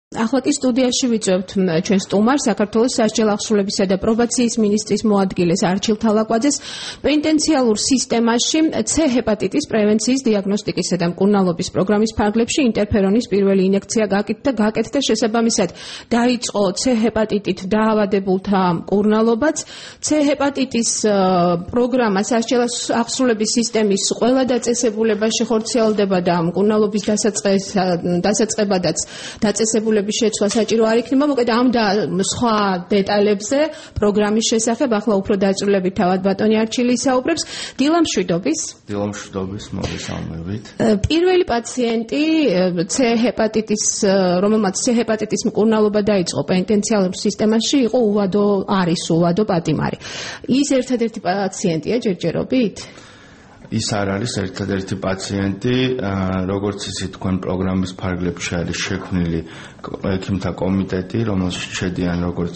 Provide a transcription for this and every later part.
Ახლა სტუდიაში ვიწვევთ ჩვენ სტუმარს საქართველოს სასჯელ აღსრულებისა და პრობაციის მინისტრის მოადგილეს არჩილ თალაკვაძეს პენტენციალურ სისტემაში C ჰეპატიტის პრევენციის დიაგნოსტიკისა და მკურნალობის პროგრამის ფარგლებში ინტერფერონის პირველი ინjekცია გაკეთდა შესაბამისად დაიწყო C ჰეპატიტით დაავადებულთა მკურნალობაც C ჰეპატიტის პროგრამა სასჯელ აღსრულების სისტემის ყველა დაწესებულებაში ხორციელდება და მკურნალობის დასაწყებადაც დაწესებულებები შეცვლა საჭირო არ იქნება, მოკლედ ამ და სხვა დეტალებზე პროგრამის შესახებ ახლა უფრო დაწვრილებით თავად ბატონი არჩილი ისაუბრებს. დილა მშვიდობის, მოგესალმებით. პირველი პაციენტი C ჰეპატიტის, რომელმაც C ჰეპატიტის მკურნალობა დაიწყო პენტენციალურ სისტემაში, იყო არის ულადო პატიმარი. ის ერთადერთი პაციენტია ჯერჯერობით? ის არ არის ერთადერთი პაციენტი, როგორც იცით, თქვენ პროგრამის ფარგლებში არის შექმნილი ექიმთა კომიტეტი, რომელშიც შედიან როგორც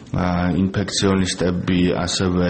ინფექციონისტები, ასევე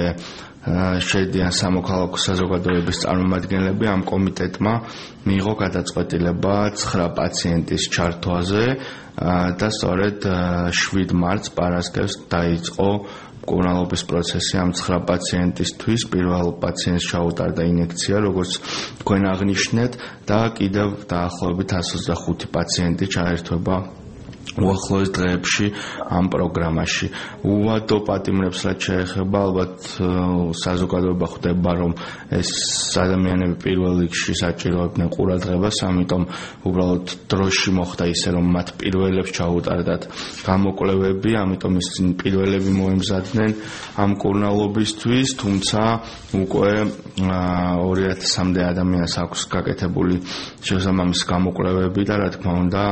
შედიან სამოქალაქო საზოგადოების წარმომადგენლები. ამ კომიტეტმა მიიღო გადაწყვეტილება 9 პაციენტის ჩართვაზე და სწორედ 7 მარტს პარასკევს დაიწყო მკურნალობის პროცესი ამ 9 პაციენტისთვის. პირველ პაციენტს ჩაუტარდა ინjekცია, როგორც თქვენ აღნიშნეთ, და კიდევ დაახლოებით 125 პაციენტი ჩაერთვება უახლოეს დღეებში ამ პროგრამაში. უვადო პატიმრებს რაც შეეხება, ალბათ საზოგადოება ხვდება, რომ ეს ადამიანები პირველ რიგში საჭიროებდნენ ყურადღებას, ამიტომ უბრალოდ დროში მოხდა ისე, რომ მათ პირველებს ჩაუტარდათ გამოკვლევები, ამიტომ ისინი პირველები მოემზადნენ ამ მკურნალობისთვის, თუმცა უკვე 2000-მდე ადამიანს აქვს გაკეთებული შესაბამისი გამოკვლევები და რა თქმა უნდა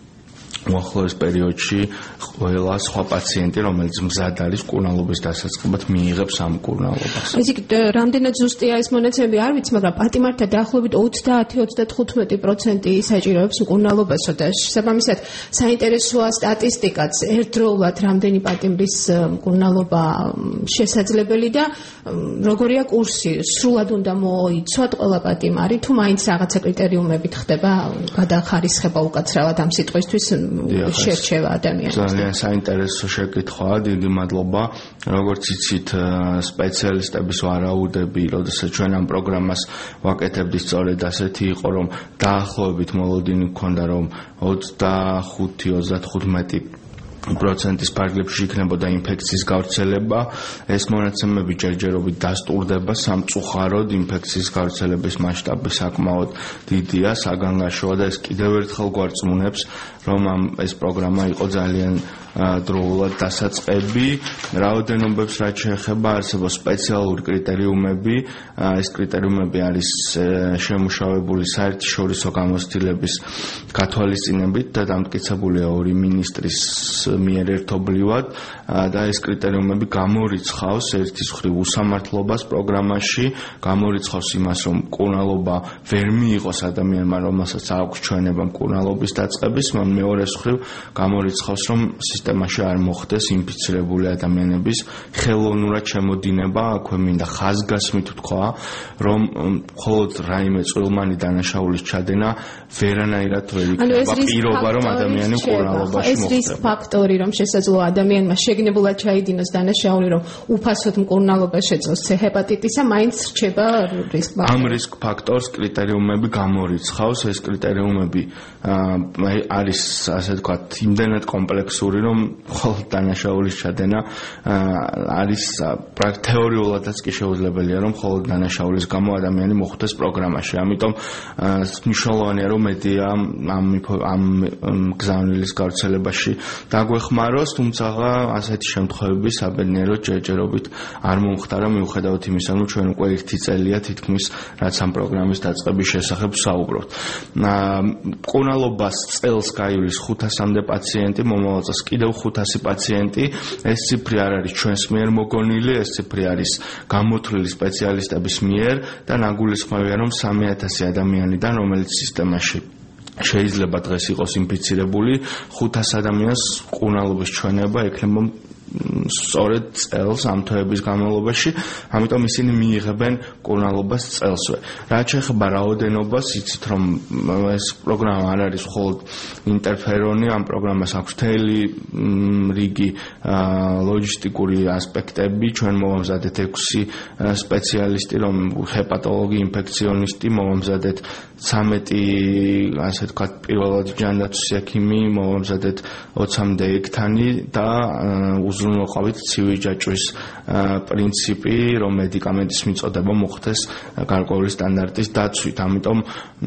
უახლოეს პერიოდში ყველა სხვა პაციენტი, რომელიც მზად არის მკურნალობის დასაწყებად, მიიღებს ამ მკურნალობას. ისე რამდენად ზუსტია ეს მონაცემები არ ვიცი, მაგრამ პატიმართა დაახლოებით 30-35% საჭიროებს მკურნალობასო და შესაბამისად საინტერესოა სტატისტიკაც, ერთდროულად რამდენი პატიმრის მკურნალობა შესაძლებელი და როგორია კურსი, სრულად უნდა მოიცვათ ყველა პატიმარი, თუ მაინც რაღაცა კრიტერიუმებით ხდება გადახარისხება უკაცრავად ამ სიტყვისთვის შერჩევა ადამიანებს. ძალიან საინტერესო შეკითხვაა, დიდი მადლობა. როგორც იცით, სპეციალისტების ვარაუდები, როდესაც ჩვენ ამ პროგრამას ვაკეთებდით, სწორედ ასეთი იყო, რომ დაახლოებით მოლოდინი გქონდა, რომ 25-35% ფარგლებში იქნებოდა ინფექციის გავრცელება. ეს მონაცემები ჯერჯერობით დასტურდება, სამწუხაროდ ინფექციის გავრცელების მასშტაბი საკმაოდ დიდია, საგანგაშოა და ეს კიდევ ერთხელ გვარწმუნებს, რომ ეს პროგრამა იყო ძალიან დროულად დასაწყები. რაოდენობებს რაც შეეხება, არსებობს სპეციალური კრიტერიუმები. ეს კრიტერიუმები არის შემუშავებული საერთაშორისო გამოცდილების გათვალისწინებით და დამტკიცებულია 2 მინისტრის მიერ ერთობლივად და ეს კრიტერიუმები გამორიცხავს ერთის მხრივ უსამართლობას პროგრამაში, გამორიცხავს იმას, რომ მკურნალობა ვერ მიიღოს ადამიანმა, რომელსაც აქვს ჩვენება მკურნალობის დაწყების, მეორეს მხრივ გამორიცხავს, რომ სისტემაში არ მოხდეს ინფიცირებული ადამიანების ხელოვნურად შემოდინება. აქვე მინდა ხაზგასმით ვთქვა, რომ მხოლოდ რაიმე წვრილმანი დანაშაულის ჩადენა ვერანაირად ვერ იქნება პირობა, რომ ადამიანი მკურნალობაში მოხდეს. ეს რისკ ფაქტორი, რომ შესაძლოა ადამიანმა შეგნებულად ჩაიდინოს დანაშაული, რომ უფასოდ მკურნალობა შეძლოს C ჰეპატიტისა, მაინც რჩება რისკ ფაქტორი. ამ რისკ ფაქტორს კრიტერიუმები გამორიცხავს. ეს კრიტერიუმები არის ასე ვთქვათ, იმდენად კომპლექსური, რომ მხოლოდ დანაშაულის ჩადენა არის თეორიულადაც კი შეუძლებელია, რომ მხოლოდ დანაშაულის გამო ადამიანი მოხვდეს პროგრამაში. ამიტომ მნიშვნელოვანია, რომ მედია ამ გზავნილის გავრცელებაში დაგვეხმაროს, თუმცა ასეთი შემთხვევები საბედნიეროდ ჯერჯერობით არ მომხდარა, მიუხედავად იმისა, რომ ჩვენ უკვე 1 წელია თითქმის რაც ამ პროგრამის დაწყების შესახებ საუბრობთ. მკურნალობას წელს გაივლის 500-მდე პაციენტი, მომავალ წელს კიდევ 500 პაციენტი. ეს ციფრი არ არის ჩვენს მიერ მოგონილი, ეს ციფრი არის გამოთვლილი სპეციალისტების მიერ და ნაგულისხმევია, რომ 3000 ადამიანიდან, რომელიც სისტემაში შეიძლება დღეს იყოს ინფიცირებული, 500 ადამიანს მკურნალობის ჩვენება ექნება სწორედ წელს ამ თვეების განმავლობაში, ამიტომ ისინი მიიღებენ მკურნალობას წელსვე. რაც შეეხება რაოდენობას, იცით რომ ეს პროგრამა არ არის მხოლოდ ინტერფერონი, ამ პროგრამას აქვს მთელი რიგი ლოჯისტიკური ასპექტები, ჩვენ მოვამზადეთ 6 სპეციალისტი, რომ ჰეპატოლოგი, ინფექციონისტი, მოვამზადეთ 13 ასე ვთქვათ, პირველად ჯანდაცვის ექიმი, მოვამზადეთ 20-მდე ექთანი და უზრუნველყოფით ცივი ჯაჭვის პრინციპი, რომ მედიკამენტის მიწოდება მოხდეს გარკვეული სტანდარტის დაცვით. ამიტომ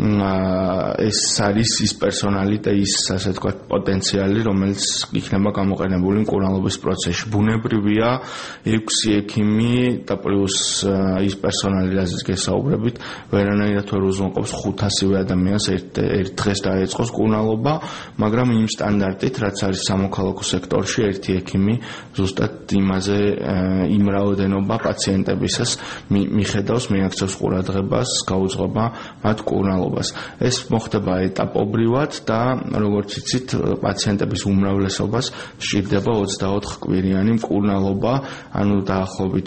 ეს არის ის პერსონალი და ის ასე ვთქვათ პოტენციალი, რომელიც იქნება გამოყენებული მკურნალობის პროცესში. ბუნებრივია 6 ექიმი და პლუს ის პერსონალი, რაზეც გესაუბრებით, ვერანაირად ვერ უზრუნველყოფს 500 ადამიანს ერთ დღეს დაეწყოს მკურნალობა, მაგრამ იმ სტანდარტით, რაც არის სამოქალაქო სექტორში, ერთი ექიმი ზუსტად იმაზე იმ რაოდენობა პაციენტებისას მიხედავს, მიაქცევს ყურადღებას, გაუძღვება მათ მკურნალობას. ეს მოხდება ეტაპობრივად და როგორც იცით, პაციენტების უმრავლესობას სჭირდება 24 კვირიანი მკურნალობა, ანუ დაახლოებით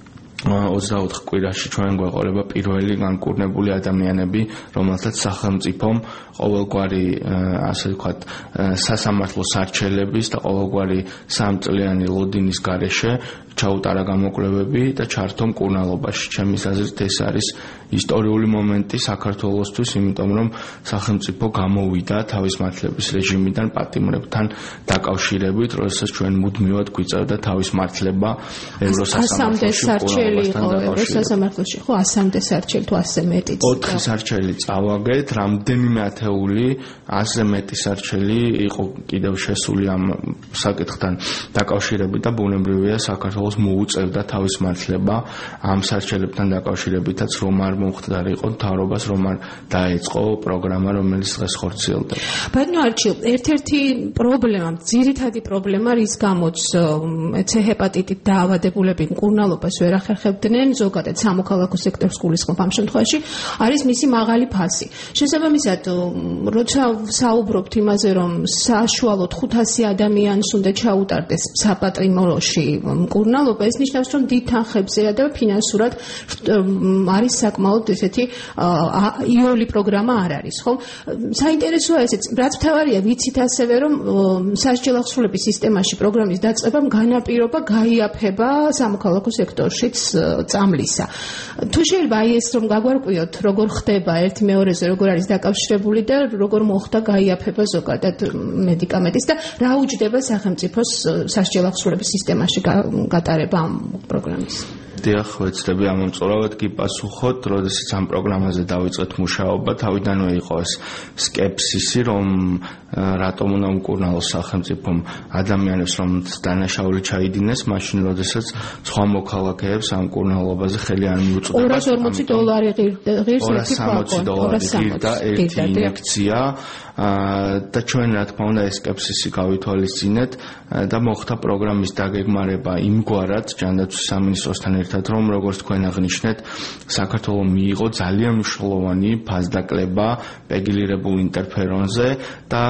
24 კვირაში ჩვენ გვეყოლება პირველი განკურნებული ადამიანები, რომელთაც სახელმწიფომ ყოველგვარი ასე ვთქვათ სასამართლო სარჩელების და ყოველგვარი 3 წლიანი ლოდინის გარეშე ჩაუტარა გამოკვლევები და ჩართო მკურნალობაში. ჩემის აზრით ეს არის ისტორიული მომენტი საქართველოსთვის, იმიტომ რომ სახელმწიფო გამოვიდა თავის მართლების რეჟიმიდან პატიმრებთან დაკავშირებით, როდესაც ჩვენ მუდმივად გვიწევდა თავის მართლება ევროსასამართლოში. ევროსასამართლოში ხო 100-მდე სარჩელი თუ 100 მეტიც. 4 სარჩელი წავაგეთ, რამდენიმე ათეული 100 მეტი სარჩელი იყო კიდევ შესული ამ საკითხთან დაკავშირებით და ბუნებრივია საქართველოს მოუწევდა თავის მართლება ამ სარჩელებთან დაკავშირებითაც რომ არ მომხდარიყო მთავრობას, რომ არ დაეწყო პროგრამა, რომელიც დღეს ხორციელდება. ბატონო არჩილ, ერთ-ერთი პრობლემა, ძირითადი პრობლემა, რის გამოც C ჰეპატიტით დაავადებულები მკურნალობას ვერ ახერხებდნენ, ზოგადად სამოქალაქო სექტორს გულისხმობ ამ შემთხვევაში, არის მისი მაღალი ფასი. შესაბამისად, როცა საუბრობთ იმაზე, რომ საშუალოდ 500 ადამიანს უნდა ჩაუტარდეს საპატრიმოროში მკურნალობა, ეს ნიშნავს, რომ დიდ თანხებზეა და ფინანსურად არის საკმაოდ ესეთი იოლი პროგრამა არ არის, ხო? საინტერესოა ესეც, რაც მთავარია, ვიცით ასევე, რომ სასჯელ ახსრულების სისტემაში პროგრამის დაწყებამ განაპირობა გაიაფება სამოქალაქო სექტორშიც წამლისა. თუ შეიძლება აი ეს რომ გაგვარკვიოთ, როგორ ხდება ერთი მეორეზე, როგორ არის დაკავშირებული და როგორ მოხდა გაიაფება ზოგადად მედიკამენტის და რა უჯდება სახელმწიფოს სასჯელ ახსრულების სისტემაში გატარება ამ პროგრამის. დიახ, ვეცდები ამომწურავად კი პასუხოთ, როდესაც ამ პროგრამაზე დავიწყეთ მუშაობა, თავიდანვე იყო ეს სკეპსისი, რომ რატომ უნდა მკურნალოს სახელმწიფომ ადამიანებს, რომლებიც დანაშაული ჩაიდინეს, მაშინ როდესაც სხვა მოქალაქეებს ამ მკურნალობაზე ხელი არ მიუწვდება. $260 ღირს ერთი $260 ღირდა ერთი ინjekცია და ჩვენ რა თქმა უნდა ეს სკეპსისი გავითვალისწინეთ და მოხდა პროგრამის დაგეგმარება იმგვარად ჯანდაცვის სამინისტროსთან ერთად, რომ როგორც თქვენ აღნიშნეთ, საქართველოს მიიღო ძალიან მნიშვნელოვანი ფასდაკლება პეგილირებულ ინტერფერონზე და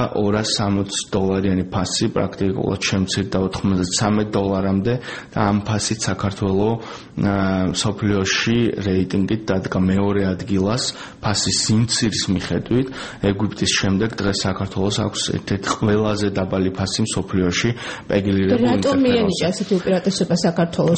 $260 ფასი პრაქტიკულად შემცირდა $93-მდე და ამ ფასით საქართველოს მსოფლიოში რეიტინგით დადგა მეორე ადგილას ფასის სიმცირის მიხედვით, ეგვიპტის შემდეგ დღეს საქართველოს აქვს ერთ-ერთი ყველაზე დაბალი ფასი მსოფლიოში პეგილირებულ ინტერფერონზე. რატომ მიენიჭა ასეთი უპირატესობა საქართველოს?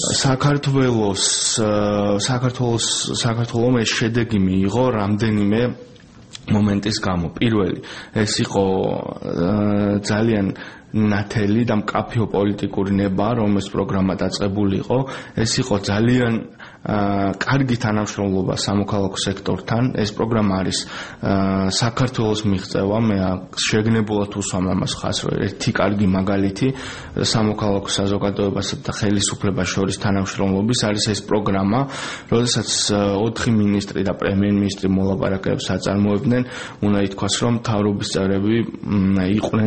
საქართველოს ეს შედეგი მიიღო რამდენიმე მომენტის გამო. პირველი, ეს იყო ძალიან ნათელი და მკაფიო პოლიტიკური ნება, რომ ეს პროგრამა დაწყებული იყო. ეს იყო ძალიან კარგი თანამშრომლობა სამოქალაქო სექტორთან. ეს პროგრამა არის საქართველოს მიღწევა, მე შეგნებულად ვუსვამ ამას ხაზს, რომ ერთი კარგი მაგალითი სამოქალაქო საზოგადოებასა და ხელისუფლებას შორის თანამშრომლობის არის ეს პროგრამა, როდესაც 4 მინისტრი და პრემიერ-მინისტრი მოლაპარაკებებს აწარმოებდნენ, უნდა ითქვას, რომ მთავრობის წევრები იყვნენ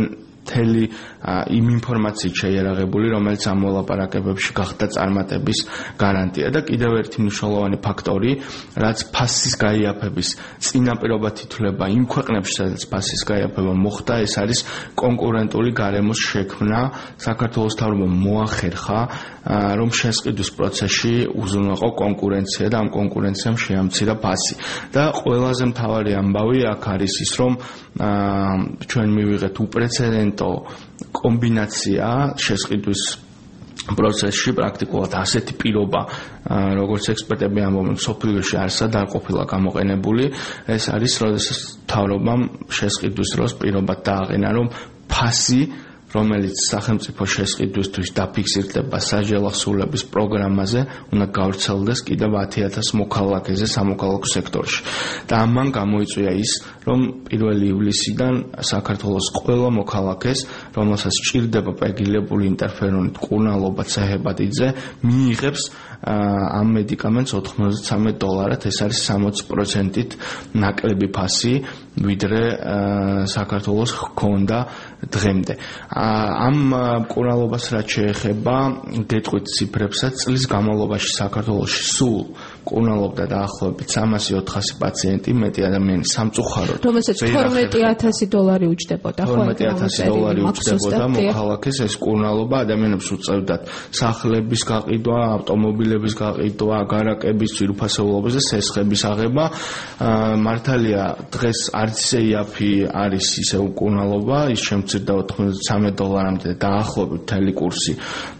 მთელი იმ ინფორმაციით შეიარაღებული, რომელიც ამ მოლაპარაკებებში გახდა წარმატების გარანტია და კიდევ ერთი მნიშვნელოვანი ფაქტორი, რაც ფასის გაიაფების წინაპირობად ითვლება იმ ქვეყნებში, სადაც ფასის გაიაფება მოხდა, ეს არის კონკურენტული გარემოს შექმნა. საქართველოს მთავრობამ მოახერხა, რომ შესყიდვის პროცესში უზრუნველყო კონკურენცია და ამ კონკურენციამ შეამცირა ფასი. და ყველაზე მთავარი ამბავი აქ არის ის, რომ ჩვენ მივიღეთ უპრეცედენტო კომბინაცია შესყიდვის პროცესში პრაქტიკულად ასეთი პირობა, როგორც ექსპერტები ამბობენ, სოფლიოში არსად არ ყოფილა გამოყენებული. ეს არის, როდესაც მთავრობამ შესყიდვის დროს პირობად დააყენა, რომ ფასი, რომელიც სახელმწიფო შესყიდვისთვის დაფიქსირდება საჯელახსოვლების პროგრამაზე, უნდა გავრცელდეს კიდევ 10,000 მოქალაქეზე სამოქალაქო სექტორში. და ამან გამოიწვია ის, რომ 1 ივლისიდან საქართველოს ყველა მოქალაქეს, რომელსაც სჭირდება პეგილებული ინტერფერონით კურნალობა C-ჰეპატიტზე, მიიღებს ამ მედიკამენტს $93. ეს არის 60%-ით ნაკლები ფასი, ვიდრე საქართველოს ჰქონდა დღემდე. ამ მკურნალობას რაც შეეხება გეტყვით ციფრებსაც, წლის განმავლობაში საქართველოში სულ მკურნალობდა დაახლოებით 300-400 პაციენტი, მეტი ადამიანი სამწუხაროდ. რომელსაც $12,000 უჯდებოდა, ხო? $12,000 უჯდებოდა მოქალაქეს ეს მკურნალობა, ადამიანებს უწევდათ სახლების გაყიდვა, ავტომობილების გაყიდვა, გარაკების ძვირფასეულობის და სესხების აღება. მართალია დღეს არც ისე იაფი არის ისე მკურნალობა, ის შემცირდა $93-მდე და დაახლოებით მთელი კურსი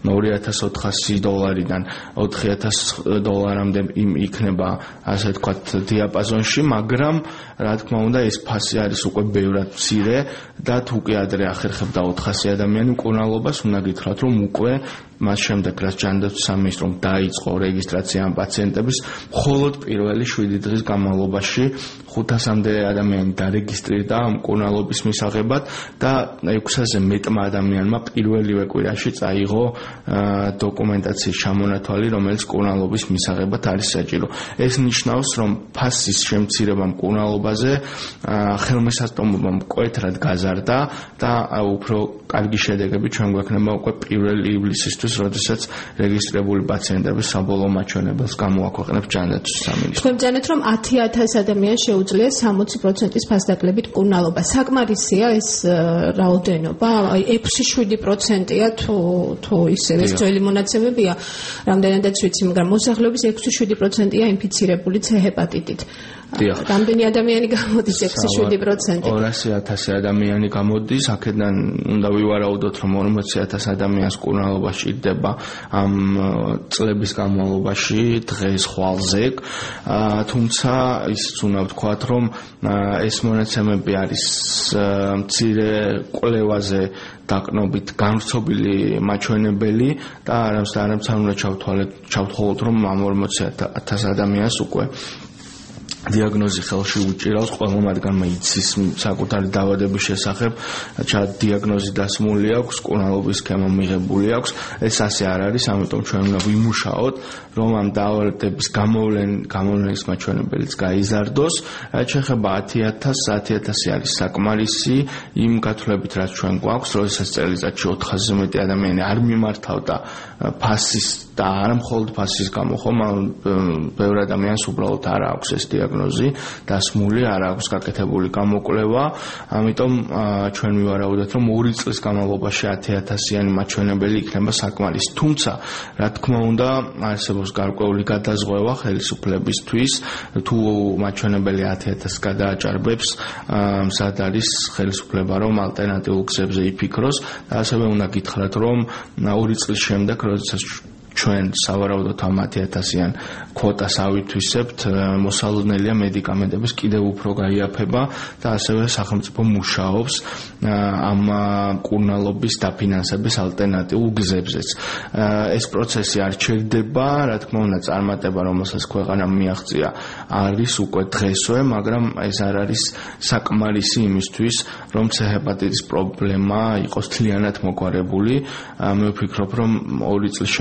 $2,400-დან $4,000-მდე იქნება, ასე ვთქვათ, დიაპაზონში, მაგრამ რა თქმა უნდა, ეს ფასი არის უკვე ბევრად მცირე და თუ კი ადრე ახერხებდა 400 ადამიანი მკურნალობას, უნდა გითხრათ, რომ უკვე მას შემდეგ, რაც ჯანდაცვის სამინისტრომ დაიწყო რეგისტრაცია ამ პაციენტების, მხოლოდ პირველი 7 დღის განმავლობაში 500-მდე ადამიანი დარეგისტრირდა მკურნალობის მისაღებად და 600-ზე მეტმა ადამიანმა პირველივე კვირაში წაიღო დოკუმენტაციის ჩამონათვალი, რომელიც მკურნალობის მისაღებად არის საჭირო. ეს ნიშნავს, რომ ფასის შემცირება მკურნალობაზე ხელმისაწვდომობა მკვეთრად გაზარდა და უფრო კარგი შედეგები ჩვენ გვექნება უკვე 1 ივლისისთვის, როდესაც რეგისტრირებული პაციენტების საბოლოო მაჩვენებელს გამოაქვეყნებს ჯანდაცვის სამინისტრო. თქვენ ბრძანეთ, რომ 10,000 ადამიანს შეუძლია 60%-ის ფასდაკლებით მკურნალობა. საკმარისია ეს რაოდენობა? 6-7%-ია თუ ისე ეს ძველი მონაცემებია, რამდენადაც ვიცი, მაგრამ მოსახლეობის 6-7%-ია ინფიცირებული C-ჰეპატიტით. რამდენი ადამიანი გამოდის 6-7%? 200,000 ადამიანი გამოდის, აქედან უნდა ვივარაუდოთ, რომ 40,000 ადამიანს მკურნალობა სჭირდება ამ წლების განმავლობაში, დღეს ხვალზე. თუმცა ისიც უნდა ვთქვათ, რომ ეს მონაცემები არის მცირე კვლევაზე დაყნობით განვრცობილი მაჩვენებელი და არამც უნდა ჩავთვალოთ, რომ ამ 40,000 ადამიანს უკვე დიაგნოზი ხელში უჭირავს, ყველა მათგანმა იცის საკუთარი დაავადების შესახებ, დიაგნოზი დასმული აქვს, მკურნალობის სქემა მიღებული აქვს. ეს ასე არ არის, ამიტომ ჩვენ უნდა ვიმუშაოთ, რომ ამ დაავადების გამოვლენის მაჩვენებელიც გაიზარდოს. რაც შეეხება 10,000 არის საკმარისი იმ გათვლებით, რაც ჩვენ გვაქვს, როდესაც წელიწადში 400-ზე მეტი ადამიანი არ მიმართავდა ფასის და არა მხოლოდ ფასის გამო, ხომ ბევრ ადამიანს უბრალოდ არ აქვს ეს დიაგნოზი დასმული, არ აქვს გაკეთებული გამოკვლევა, ამიტომ ჩვენ ვივარაუდეთ, რომ 2 წლის განმავლობაში 10,000-იანი მაჩვენებელი იქნება საკმარისი. თუმცა, რა თქმა უნდა, არსებობს გარკვეული გადაზღვევა ხელისუფლებისთვის, თუ მაჩვენებელი 10,000 გადააჭარბებს, მზად არის ხელისუფლება, რომ ალტერნატიულ გზებზე იფიქროს და ასევე უნდა გითხრათ, რომ 2 წლის შემდეგ, როდესაც ჩვენ სავარაუდოდ ამ 10,000-იან კვოტას ავითვისებთ, მოსალოდნელია მედიკამენტების კიდევ უფრო გაიაფება და ასევე სახელმწიფო მუშაობს ამ მკურნალობის დაფინანსების ალტერნატიულ გზებზეც. ეს პროცესი არ ჩერდება, რა თქმა უნდა, წარმატება, რომელსაც ქვეყანამ მიაღწია, არის უკვე დღესვე, მაგრამ ეს არ არის საკმარისი იმისთვის, რომ C-ჰეპატიტის პრობლემა იყოს თლიანად მოგვარებული. მე ვფიქრობ, რომ 2 წლის შემდეგ, როდესაც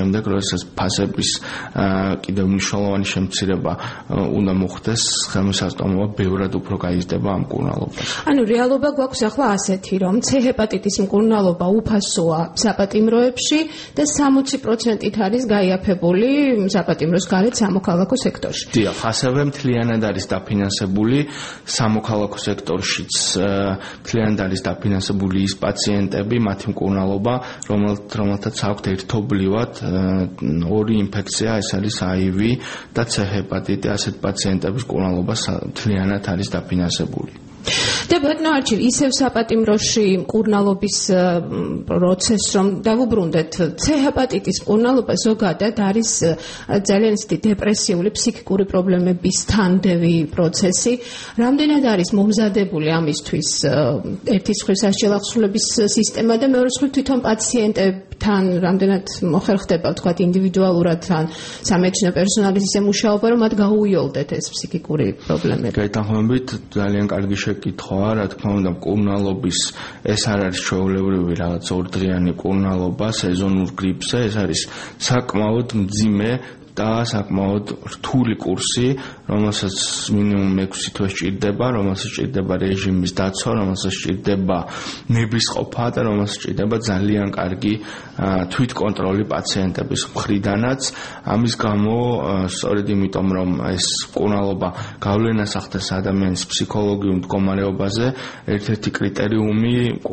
როდესაც ფასების კიდევ მნიშვნელოვანი შემცირება უნდა მოხდეს, ხელმისაწვდომობა ბევრად უფრო გაიზრდება ამ მკურნალობას. ანუ რეალობა გვაქვს ახლა ასეთი, რომ C ჰეპატიტის მკურნალობა უფასოა საპატიმროებში და 60%-ით არის გაიაფებული საპატიმროს გარეთ სამოქალაქო სექტორში. დიახ, ასევე მთლიანად არის დაფინანსებული სამოქალაქო სექტორშიც მთლიანად არის დაფინანსებული ის პაციენტები, მათი მკურნალობა, რომელთაც აქვთ ერთობლივად ორი ინფექცია, ეს არის HIV და C ჰეპატიტი, ასეთ პაციენტების მკურნალობა მთლიანად არის დაფინანსებული. და ბატონო არჩილ, ისევ საპატიმროში მკურნალობის პროცესს რომ დავუბრუნდეთ, C ჰეპატიტის მკურნალობა ზოგადად არის ძალიან ისეთი დეპრესიული ფსიქიკური პრობლემების თანდევი პროცესი. Რამდენად არის მომზადებული ამისთვის ერთი მხრივ სასჯელ აღსრულების სისტემა და მეორე მხრივ თვითონ პაციენტებთან რამდენად მოხერხდება თქვა ინდივიდუალურად თან სამედიცინო პერსონალის ისე მუშაობა, რომ მათ გაუიოლდეთ ეს ფსიქიკური პრობლემები. გაითანხმებით, ძალიან კარგი შეკითხვაა, რა თქმა უნდა, მკურნალობის ეს არ არის ჩვეულებრივი რაღაც ორდღიანი მკურნალობა სეზონურ გრიპზე, ეს არის საკმაოდ მძიმე და საკმაოდ რთული კურსი, რომელსაც მინიმუმ 6 თვე სჭირდება, რომელსაც სჭირდება რეჟიმის დაცვა, რომელსაც სჭირდება ნებისყოფა და რომელსაც სჭირდება ძალიან კარგი თვითკონტროლი პაციენტების მხრიდანაც. ამის გამო, სწორედ იმიტომ, რომ ეს მკურნალობა გავლენას ახდენს ადამიანის ფსიქოლოგიურ მდგომარეობაზე, ერთ-ერთი კრიტერიუმი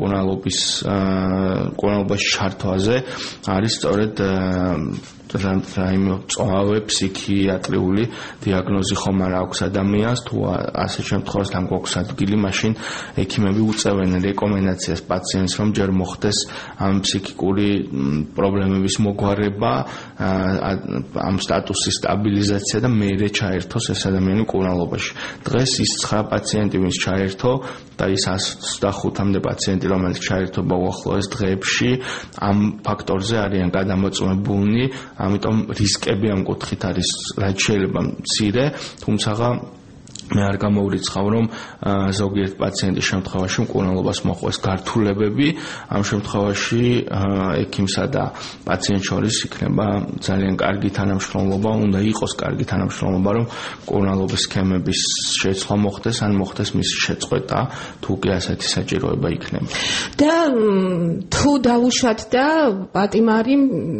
მკურნალობაში ჩართვაზე არის სწორედ რაიმე წვავე ფსიქიატრიული დიაგნოზი ხომ არ აქვს ადამიანს, თუ ასე შემთხვევაში თან გვაქვს ადგილი, მაშინ ექიმები უწევენ რეკომენდაციას პაციენტს, რომ ჯერ მოხდეს ამ ფსიქიკური პრობლემების მოგვარება, ამ სტატუსის სტაბილიზაცია და მერე ჩაერთოს ეს ადამიანი მკურნალობაში. დღეს ის 9 პაციენტი, ვინც ჩაერთო და ის 125-მდე პაციენტი, რომელიც ჩაერთობა უახლოეს დღეებში, ამ ფაქტორზე არიან გადამოწმებულნი. ამიტომ რისკები ამ კუთხით არის რაც შეიძლება მცირე, თუმცა მე არ გამოვრიცხავ, რომ ზოგიერთ პაციენტის შემთხვევაში მკურნალობას მოყვეს გართულებები, ამ შემთხვევაში ექიმსა და პაციენტს შორის იქნება ძალიან კარგი თანამშრომლობა, უნდა იყოს კარგი თანამშრომლობა, რომ მკურნალობის სქემების შეცვლა მოხდეს, ან მოხდეს მისი შეწყვეტა, თუ კი ასეთი საჭიროება იქნება. და თუ დავუშვათ და პატიმარი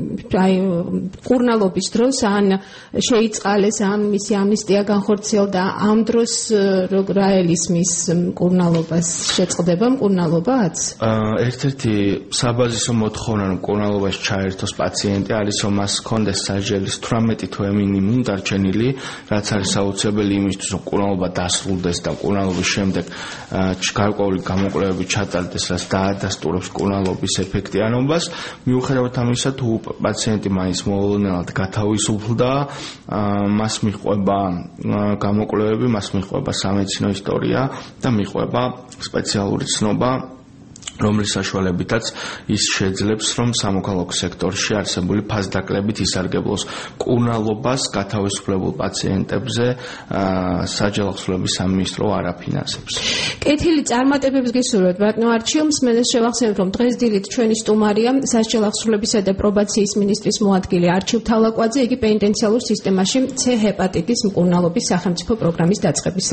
მკურნალობის დროს ან შეიწყალეს მისი ამნისტია განხორციელდა ამ რა ელისმის მკურნალობას შეწყდება მკურნალობაც? ერთ-ერთი საბაზისო მოთხოვნა, რომ მკურნალობაში ჩაერთოს პაციენტი არის, რომ მას ჰქონდეს სასჯელის 18 თვე მინიმუმ დარჩენილი, რაც არის აუცილებელი იმისთვის, რომ მკურნალობა დასრულდეს და მკურნალობის შემდეგ გარკვეული გამოკვლევები ჩატარდეს, რაც დაადასტურებს მკურნალობის ეფექტიანობას. მიუხედავად ამისა, თუ პაციენტი მაინც მოულოდნელად გათავისუფლდა, მას მიჰყვება გამოკვლევები, მას მიჰყვება სამედიცინო ისტორია და მიჰყვება სპეციალური ცნობა, რომლის საშუალებითაც ის შეძლებს, რომ სამოქალაქო სექტორში არსებული ფასდაკლებით ისარგებლოს მკურნალობას გათავისუფლებულ პაციენტებზე სასჯელ აღსრულების სამინისტრო არ აფინანსებს. კეთილი წარმატებებს გისურვებთ, ბატონო არჩილ. მსმენელს შევახსენებთ, რომ დღეს დილით ჩვენი სტუმარია სასჯელ აღსრულებისა და პრობაციის მინისტრის მოადგილე არჩილ თალაკვაძე, იგი პენიტენციალურ სისტემაში C ჰეპატიტის მკურნალობის სახელმწიფო პროგრამის დაწყების